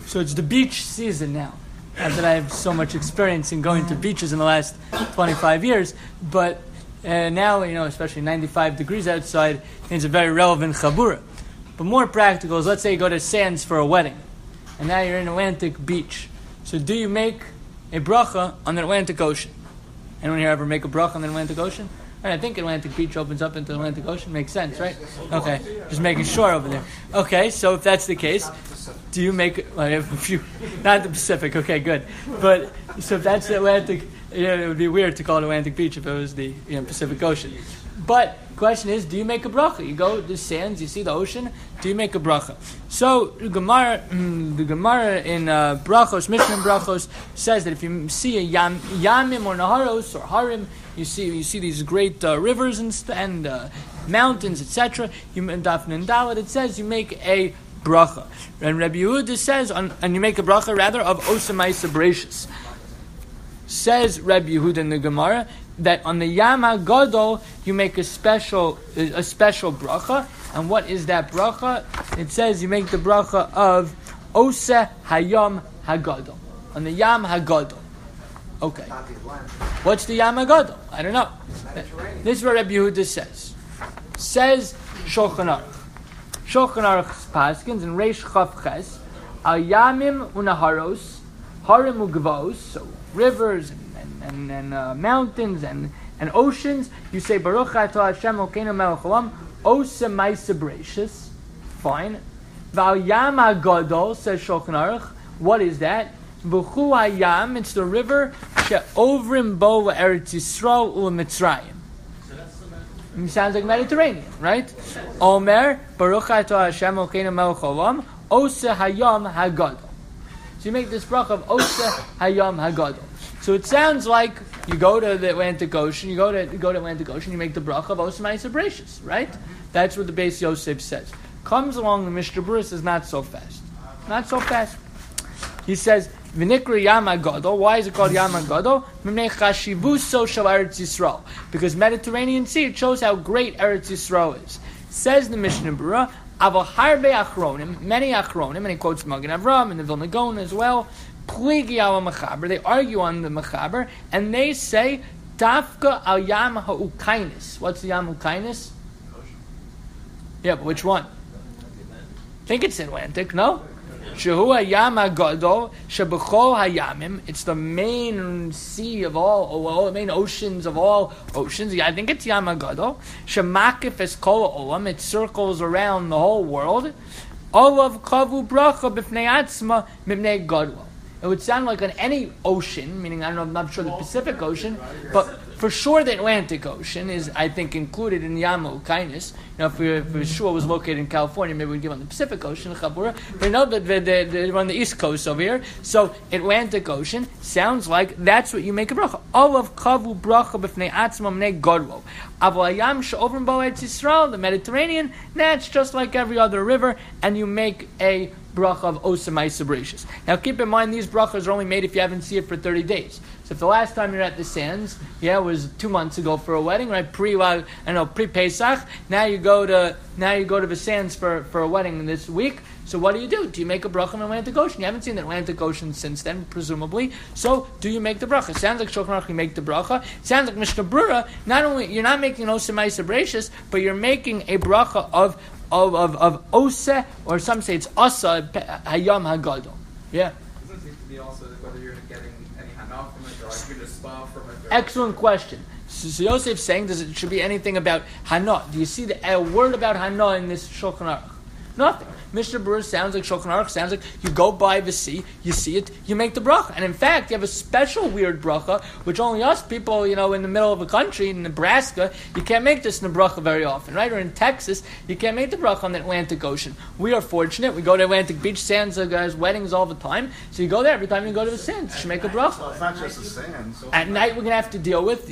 So it's the beach season now. Not that I have so much experience in going to beaches in the last 25 years, but now, especially 95 degrees outside, it's a very relevant chabura. But more practical is, let's say you go to Sands for a wedding, and now you're in Atlantic Beach. So do you make a bracha on the Atlantic Ocean? Anyone here ever make a bracha on the Atlantic Ocean? Right, I think Atlantic Beach opens up into the Atlantic Ocean. Makes sense, right? Okay, just making sure over there. Okay, so if that's the case, do you make a few? Not the Pacific. Okay, good. But so if that's the Atlantic, it would be weird to call it Atlantic Beach if it was the Pacific Ocean. But the question is, do you make a bracha? You go to the Sands, you see the ocean. Do you make a bracha? So the Gemara in Brachos, Mishnah in Brachos says that if you see a yamim or naharos or harim, you see these great rivers and mountains, etc. In Dafn and Dalet it says you make a bracha, and Rabbi Yehuda says and you make a bracha rather of osamai sabratius. Says Rabbi Yehuda in the Gemara that on the Yam HaGadol you make a special bracha. And what is that bracha? It says you make the bracha of Ose Hayam HaGadol. On the Yam HaGadol. Okay. What's the Yam HaGadol? I don't know. This is what Rabbi Yehuda says. Says Shulchan Aruch. Shulchan Aruch's paskins in Reish Chav Ches Al Yamim Unaharos Harim Ugvos, so rivers and mountains and oceans. You say Baruch Atah Hashem Elokeinu Melech Haolam Ose Ma'aseh Bereishis. Fine. Val Yam HaGadol, says Shulchan Aruch. What is that? V'chu Hayam. It's the river she'ovrim bo Eretz Yisrael u'Mitzrayim. It sounds like Mediterranean, right? Omer Baruch Atah Hashem Elokeinu Melech Haolam Ose Hayam HaGadol. So you make this bracha of Ose Hayam HaGadol. So it sounds like you go to the Atlantic Ocean, you go to Atlantic Ocean, you make the bracha of Ose Ma'aseh Bereishis, right? That's what the Beis Yosef says. Comes along the Mishnah Berurah says not so fast. Not so fast. He says, V'nikra Yam HaGadol. Why is it called Yam HaGadol? Mimnei chashivuso shel Eretz Yisrael. Because Mediterranean Sea, it shows how great Eretz Yisrael is. Says the Mishnah Berurah, Aval harbe achronim, many achronim, and he quotes Magen Avraham and the Vilna Gaon as well. Pligi al Mechaber. They argue on the Mechaber, and they say Dafka al Yam HaUkainis. What's the Yam HaUkainis? Yeah, but which one? I think it's Atlantic. No. Shehu Hayam HaGadol Shebechol Hayamim. It's the main sea of all the main oceans of all oceans. Yeah, I think it's Yam HaGadol. Shemakif es kol olam. It circles around the whole world. Olav kavu bracha b'fnei atzma mipnei gadol. It would sound like on any ocean, meaning I'm not sure the Pacific Ocean, but for sure the Atlantic Ocean is, I think, included in Yam HaUkainis. If Shua was located in California, maybe we'd give on the Pacific Ocean, Chabura. But you know that they're on the East Coast over here. So Atlantic Ocean sounds like that's what you make a bracha. Olav kavu bracha b'fnei atzma mnei gadol. Aval hayam she'ovrim bo Eretz Yisrael, the Mediterranean, that's just like every other river, and you make a bracha of Ose Ma'aseh Bereishis. Now keep in mind, these brachas are only made if you haven't seen it for 30 days. So if the last time you're at the Sands, it was 2 months ago for a wedding, right? Pre-Pesach. Now you go to the Sands for a wedding this week. So what do? Do you make a bracha in the Atlantic Ocean? You haven't seen the Atlantic Ocean since then, presumably. So do you make the bracha? Sounds like Shulchan Aruch, you make the bracha. Sounds like Mishnah Berurah, not only you're not making an Ose Ma'aseh Bereishis, but you're making a bracha of Ose, or some say it's Asa Hayam HaGadol. Yeah. Doesn't it seem to be also whether you're getting any hana from it or actually just spa from it? Excellent question. So Yosef's saying, it should be anything about hana? Do you see a word about hana in this Shulchan Aruch? Nothing. Mishnah Berurah sounds like Shulchan Aruch, sounds like you go by the sea, you see it, you make the bracha. And in fact, you have a special weird bracha, which only us people, in the middle of a country, in Nebraska, you can't make this in the bracha very often, right? Or in Texas, you can't make the bracha on the Atlantic Ocean. We are fortunate. We go to Atlantic Beach, Sands, guys, weddings all the time. So you go there every time you go to the Sands. You should make a bracha. Well, it's not just the Sands. At night, we're going to have to deal with,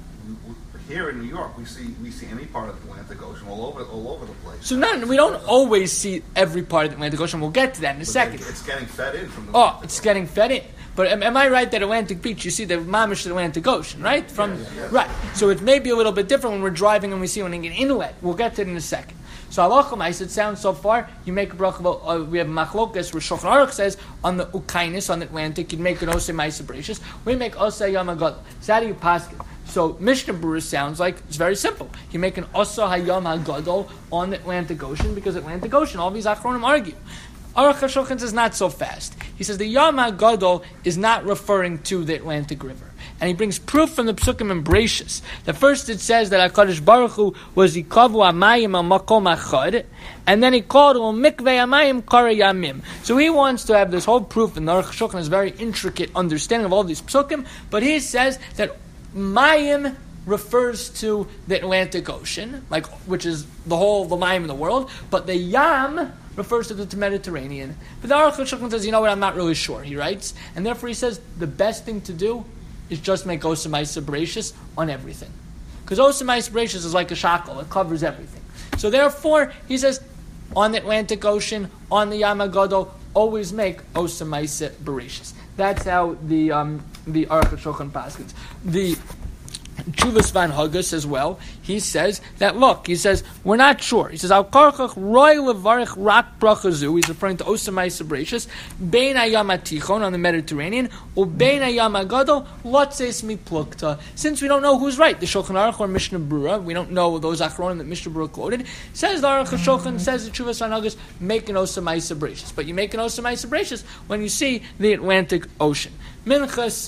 Here in New York, we see any part of the Atlantic Ocean all over the place. So we don't always see every part of the Atlantic Ocean. We'll get to that in a second. It's getting fed in from the. Oh, it's getting fed in. But am I right that Atlantic Beach, you see the mamish Atlantic Ocean, right? Right. So it may be a little bit different when we're driving and we see when an inlet. We'll get to it in a second. So halacha ma'aseh, it sounds so far, you make a bracha, we have machlokas, where Shulchan Aruch says, on the Ukainis, on the Atlantic, you'd make an oseh ma'aseh bereishis. We make oseh hayom hagadol. So how do you paskin? So Mishnah Berurah sounds like it's very simple. You make an oseh hayom hagadol on the Atlantic Ocean, because Atlantic Ocean, all these achronim argue. Aruch HaShulchan says not so fast. He says the Yom HaGadol is not referring to the Atlantic River. And he brings proof from the Psukim and Bereishis. The first it says that HaKadosh Baruch Hu was Yikavu Amayim Al Makom Achad, and then he called him Mikvei Amayim Kara Yamim. So he wants to have this whole proof, and Aruch HaShulchan has very intricate understanding of all these Psukim, but he says that Mayim refers to the Atlantic Ocean, which is the Mayim in the world, but the Yam refers to the Mediterranean. But the Aruch HaShulchan says, you know what, I'm not really sure, he writes. And therefore he says, the best thing to do is just make oseh ma'aseh bereishis on everything. Because oseh ma'aseh bereishis is like a shackle, it covers everything. So therefore, he says, on the Atlantic Ocean, on the Yam HaGadol, always make oseh ma'aseh bereishis. That's how the Aruch HaShulchan paskins. The Chuvas Van Hugus as well, he says that, look, he says, we're not sure. He says, Al Karchach Roy Levarich Rak Brachazu, he's referring to oseh ma'aseh bereishis, Bein Hayam HaTichon on the Mediterranean, or Bein Hayam HaGadol, Lotzeis Miplukta. Since we don't know who's right, the Shulchan Aruch or Mishnah Berurah, we don't know those achronim that Mishnah Berurah quoted, says the Aruch HaShulchan, says the Chuvas Van Hugus, make an oseh ma'aseh bereishis. But you make an oseh ma'aseh bereishis when you see the Atlantic Ocean. The Minchas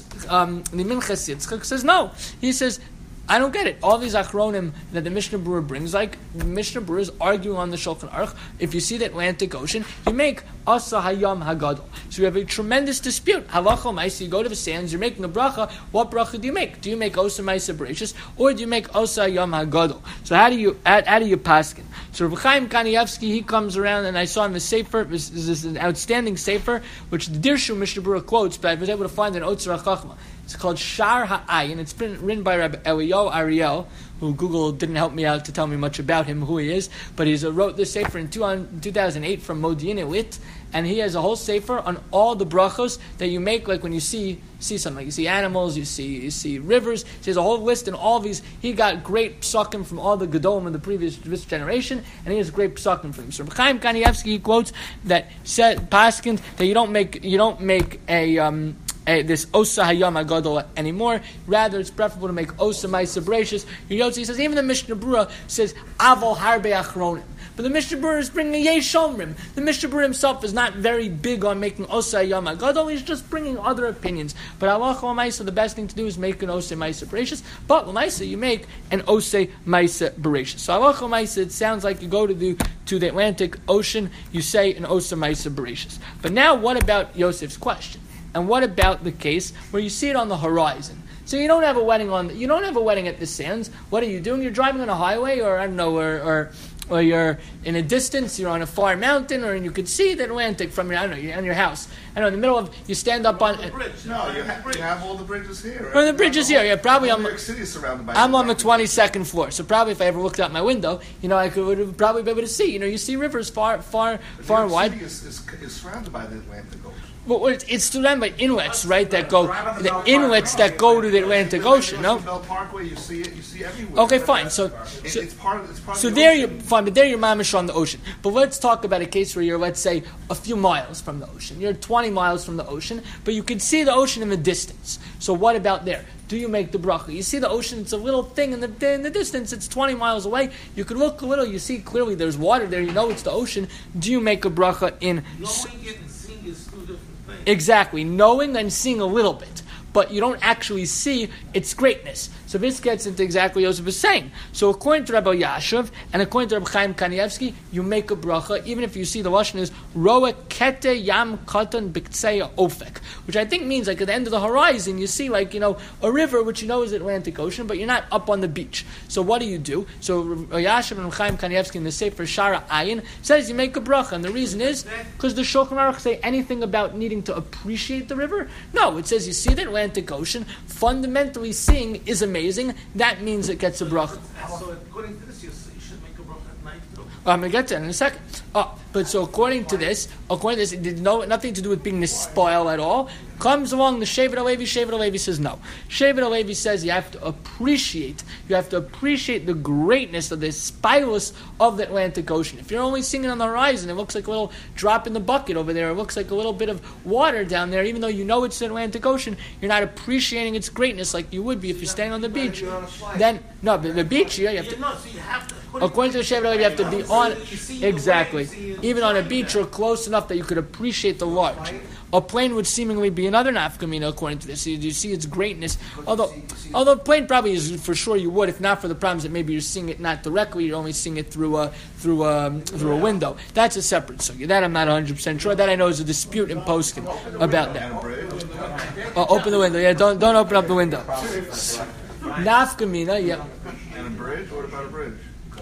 Yitzchak says no. He says, I don't get it. All these achronim that the Mishnah Berurah brings, like the Mishnah Berurah is arguing on the Shulchan Aruch, if you see the Atlantic Ocean, you make oseh hayom hagadol. So we have a tremendous dispute. Halacha ma'aseh, you go to the sands, you're making a bracha. What bracha do you make? Do you make oseh ma'aseh bereishis, or do you make oseh hayom hagadol? So how do you paskin? So Reb Chaim Kanievsky, he comes around, and I saw in the Sefer, this is an outstanding Sefer, which the Dirshu Mishnah Berurah quotes, but I was able to find an Otzar HaChachma. It's called Shar Ha'ayin. It's been written by Rabbi Eliyahu Ariel, who Google didn't help me out to tell me much about him, who he is, but he wrote this sefer in 2008 from Modi'in Ilit, and he has a whole sefer on all the brachos that you make, like when you see something, like you see animals, you see rivers. He has a whole list, and all these, he got great psukim from all the gedolim of the previous generation, and he has great psukim from him. So Chaim Kanievsky quotes that said paskin that you don't make this oseh hayom hagadol anymore. Rather, it's preferable to make oseh ma'aseh bereishis. He says even the Mishnah Berurah says avol harbe achronim, but the Mishnah Berurah is bringing a yesh omrim. The Mishnah Berurah himself is not very big on making oseh hayom hagadol. He's just bringing other opinions. But halacha l'maaseh, the best thing to do is make an oseh ma'aseh bereishis. But l'maaseh, you make an oseh ma'aseh bereishis. So halacha l'maaseh, it sounds like you go to the Atlantic Ocean, you say an oseh ma'aseh bereishis. But now, what about Yosef's question? And what about the case where you see it on the horizon? So you don't have a wedding at the sands. What are you doing? You're driving on a highway, or I don't know, or you're in a distance. You're on a far mountain, or you could see the Atlantic from your, I don't know, you're on your house. I know in the middle of, you stand up on the bridge. No, you have all the bridges here. Right? Or the bridges here. Yeah, probably. New York City is surrounded by. I'm on the 22nd floor, so probably if I ever looked out my window, I would probably be able to see. You see rivers far and wide. New York City is surrounded by the Atlantic Ocean. Well, it's surrounded by inlets, right? That go the inlets that go to the Atlantic Ocean. No. Bell Parkway, you see it. You see everywhere. Okay, fine. So it's part of. So there you're fine, but there you're mamish on the ocean. But let's talk about a case where you're, let's say, a few miles from the ocean. You're 20 miles from the ocean, but you can see the ocean in the distance. So what about there? Do you make the bracha? You see the ocean; it's a little thing in the distance. It's 20 miles away. You can look a little. You see clearly there's water there. You know it's the ocean. Do you make a bracha in? Knowing it and seeing is two different things. Exactly, knowing and seeing a little bit, but you don't actually see its greatness. So this gets into exactly what Yosef is saying. So according to Rabbi Yashuv and according to Rabbi Chaim Kanievsky, you make a bracha even if you see the lashon is roa kete yam katan b'ktseya ofek, which I think means like at the end of the horizon you see a river which is the Atlantic Ocean, but you're not up on the beach. So what do you do? So Rabbi Yashuv and Rabbi Chaim Kanievsky in the Sefer Shara Ayin says you make a bracha, and the reason is because the Shulchan Aruch say anything about needing to appreciate the river. No, it says you see the Atlantic Ocean. Fundamentally, seeing is amazing. That means it gets a bracha. So according to this, you should make a bracha at night too. I'm going to get to that in a second. But so according to this, it did nothing to do with being nispoil at all. Comes along the Shevet HaLevi says no. Shevet HaLevi says you have to appreciate the greatness of the spilus of the Atlantic Ocean. If you're only seeing it on the horizon, it looks like a little drop in the bucket over there. It looks like a little bit of water down there. Even though you know it's the Atlantic Ocean, you're not appreciating its greatness like you would be if you're standing on the beach. Then, no, the beach, you have to... According to the Shevet HaLevi, you have to be on... Exactly. Even on a beach or close enough that you could appreciate the large. A plane would seemingly be another nafkamina according to this. You see its greatness. Although plane probably is for sure you would, if not for the problems that maybe you're seeing it not directly, you're only seeing it through a window. That's a separate sugya. That I'm not 100% sure. That I know is a dispute in poskim about that. Open the window. Yeah, don't open up the window. Nafkamina, yeah. And a bridge? What about a bridge?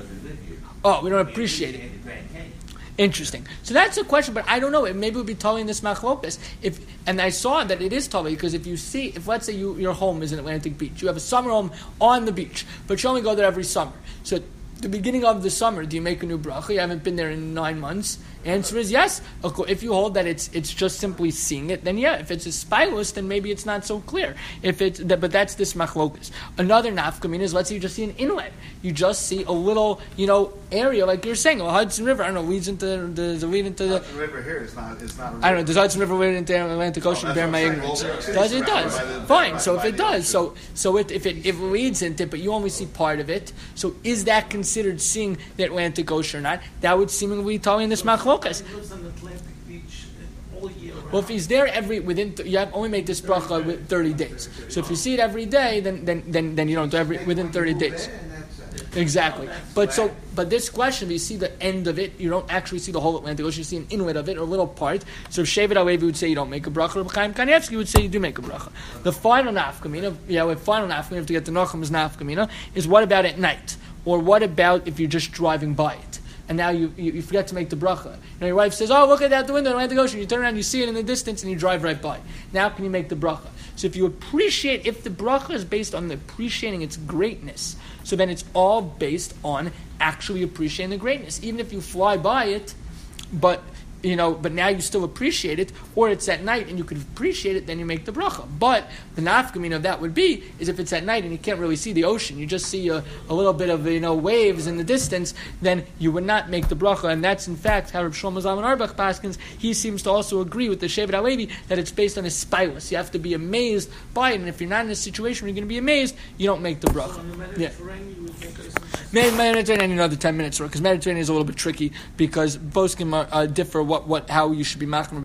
We don't appreciate it. Interesting. So that's a question, but I don't know. Maybe we'll be telling this machlokas. And I saw that it is totally because if let's say your home is in Atlantic Beach, you have a summer home on the beach, but you only go there every summer. So at the beginning of the summer, do you make a new bracha? You haven't been there in 9 months. Answer is yes. If you hold that it's just simply seeing it, then yeah. If it's a spilus, then maybe it's not so clear. But that's this machlokas. Another nafkamin is, let's say you just see an inlet. You just see a little, area like you're saying. Well, Hudson River, I don't know, leads into the Hudson River here is not. It's not. I don't know. Does Hudson River lead into Atlantic Ocean? Bear my ignorance. Does it? Does. Fine. So if it does, so if it leads into it, but you only see part of it, so is that considered seeing the Atlantic Ocean or not? That would seemingly be telling this machlokas. He lives on the Atlantic Beach all year round. Well, if he's there you have only made this bracha with 30 days. So if you see it every day, then you don't do within 30 days. Exactly. But this question, if you see the end of it, you don't actually see the whole Atlantic Ocean. You see an inlet of it, or a little part. So Shevet HaLevi would say you don't make a bracha. Or Chaim Kanievsky would say you do make a bracha. The final nafkamina, we have to get the Nachum's nafkamina, is what about at night? Or what about if you're just driving by it? And now you forget to make the bracha. Your wife says, look at out the window, Atlantic Ocean. You turn around, you see it in the distance, and you drive right by. Now can you make the bracha? So if the bracha is based on appreciating its greatness, so then it's all based on actually appreciating the greatness. Even if you fly by it, but now you still appreciate it, or it's at night and you could appreciate it, then you make the bracha. But the nafkamin of that would be, is if it's at night and you can't really see the ocean, you just see a little bit of waves in the distance, then you would not make the bracha. And that's in fact how Reb Shlomo Zalman Auerbach paskins. He seems to also agree with the Shevet HaLevi that it's based on a spilus. You have to be amazed by it, and if you're not in a situation where you're going to be amazed, you don't make the bracha. So in the Mediterranean, you would make a Mediterranean, another 10 minutes, because Mediterranean is a little bit tricky because both can differ how you should be machmir.